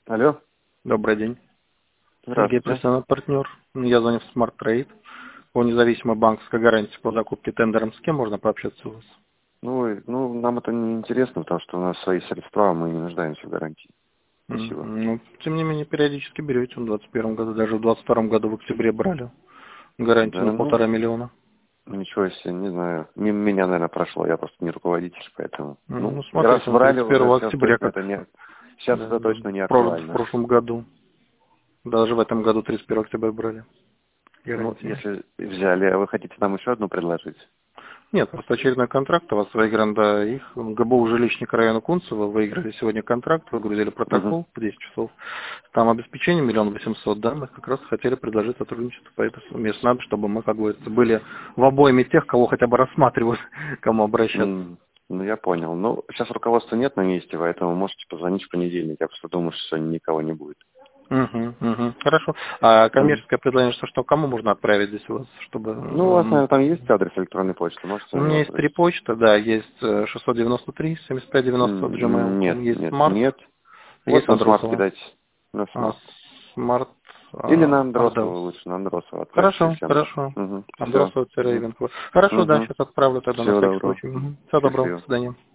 Алло. Добрый день. Сергей Здравствуйте. Профессиональный партнер. Я звоню в Smart Trade. По независимой банковской гарантии по закупке тендером. С кем можно пообщаться у вас? Нам это не интересно, потому что у нас свои средства, мы не нуждаемся в гарантии. Спасибо. Ну, тем не менее, периодически берете в 2021 году, даже в 2022 году в октябре брали гарантию Да, на 1,5 миллиона. ничего себе, не знаю. Мимо меня, наверное, прошло, я просто не руководитель, поэтому. Раз Смотрите, на брали, уже 31 сейчас октября, точно как это не. Сейчас да, это точно не в актуально. прошлом году. Даже в этом году 31 октября брали гарантию. Если взяли, а вы хотите нам еще одну предложить? Нет, просто очередной контракт у вас выигран, да, их ГБУ жилищник района Кунцево выиграли сегодня контракт, выгрузили Угу. протокол в 10 часов. Там обеспечение 1 800 000, да, мы как раз хотели предложить сотрудничество по этой сумме. Если надо, чтобы мы, как говорится, были в обойме тех, кого хотя бы рассматривают, к кому обращаться. Я понял. Сейчас руководства нет на месте, поэтому можете позвонить в понедельник. Я просто думаю, что сегодня никого не будет. Хорошо. А коммерческое предложение, что кому можно отправить здесь у вас, чтобы... У вас, наверное, там есть адрес электронной почты, можете У на меня него есть 3 бросить. почты, да, есть 693 7590 Нет, gmail.com, есть нет, Smart, нет. Вот есть на смарт Андросова. кидайте. На смарт. Smart Или на Андросова Ардеус. лучше, на Андросова отправьте, Хорошо, если оно. хорошо. Все. Андросова-Ивенкова. Хорошо, да, сейчас отправлю тогда на Всего всякий доброго. случай. Всего доброго, до Счастливо. свидания.